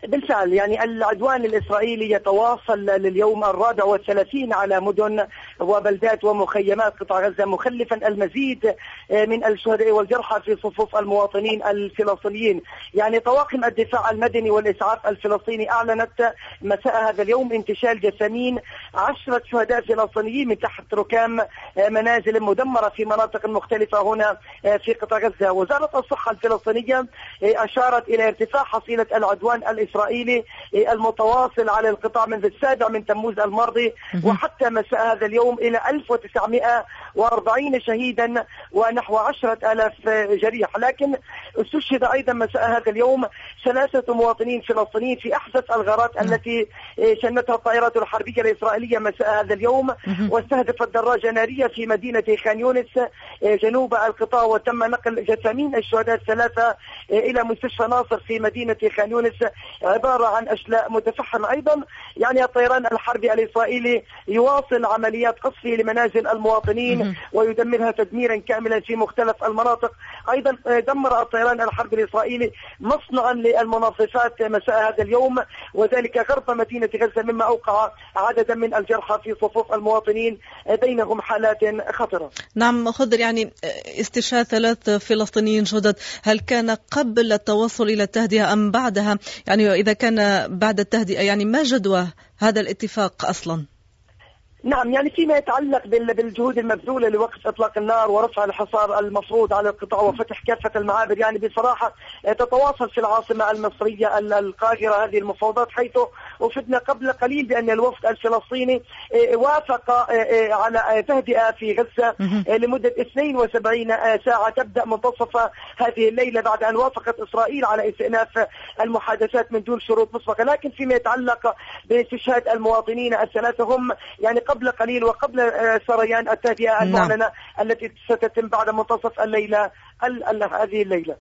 بالفعل يعني العدوان الإسرائيلي يتواصل لليوم 34 على مدن وبلدات ومخيمات قطاع غزة، مخلفا المزيد من الشهداء والجرحى في صفوف المواطنين الفلسطينيين. يعني طواقم الدفاع المدني والإسعاف الفلسطيني أعلنت مساء هذا اليوم انتشال جثامين 10 شهداء فلسطينيين من تحت ركام منازل مدمرة في مناطق مختلفة هنا في قطاع غزة. وزارة الصحة الفلسطينية أشارت إلى ارتفاع حصيلة العدوان الإسرائيلي المتواصل على القطاع منذ 7 تموز الماضي وحتى مساء هذا اليوم إلى 1940 شهيدا ونحو 10,000 جريح. لكن استشهد أيضا مساء هذا اليوم 3 مواطنين فلسطينيين في أحدث الغارات التي شنتها الطائرات الحربية الإسرائيلية مساء هذا اليوم، واستهدفت دراجة نارية في مدينة خان يونس جنوب القطاع، وتم نقل جثامين الشهداء 3 إلى مستشفى ناصر في مدينة خان يونس عبارة عن أشلاء متفحمة. أيضا يعني الطيران الحربي الإسرائيلي يواصل عمليات قصفه لمنازل المواطنين ويدمرها تدميرا كاملا في مختلف المناطق. أيضا دمر الطيران الحربي الإسرائيلي مصنعا للمنظفات مساء هذا اليوم وذلك غرب مدينة غزة، مما أوقع عددا من الجرحى في صفوف المواطنين بينهم حالات خطرة. نعم خضر، يعني استشهاد 3 فلسطينيين جدد، هل كان قبل التوصل إلى التهدئة أم بعدها؟ يعني إذا كان بعد التهدئة يعني ما جدوى هذا الاتفاق أصلا؟ نعم، يعني فيما يتعلق بالجهود المبذولة لوقف إطلاق النار ورفع الحصار المفروض على القطاع وفتح كافة المعابر، يعني بصراحة تتواصل في العاصمة المصرية القاهرة هذه المفاوضات، حيث وفدنا قبل قليل بأن الوفد الفلسطيني وافق على تهدئة في غزة لمدة 72 ساعة تبدأ منتصف هذه الليلة، بعد أن وافقت إسرائيل على استئناف المحادثات من دون شروط مسبقة. لكن فيما يتعلق باستشهاد المواطنين 3 هم يعني قبل قليل وقبل سريان التهدئة المعلنة التي ستتم بعد منتصف الليلة هذه الليلة.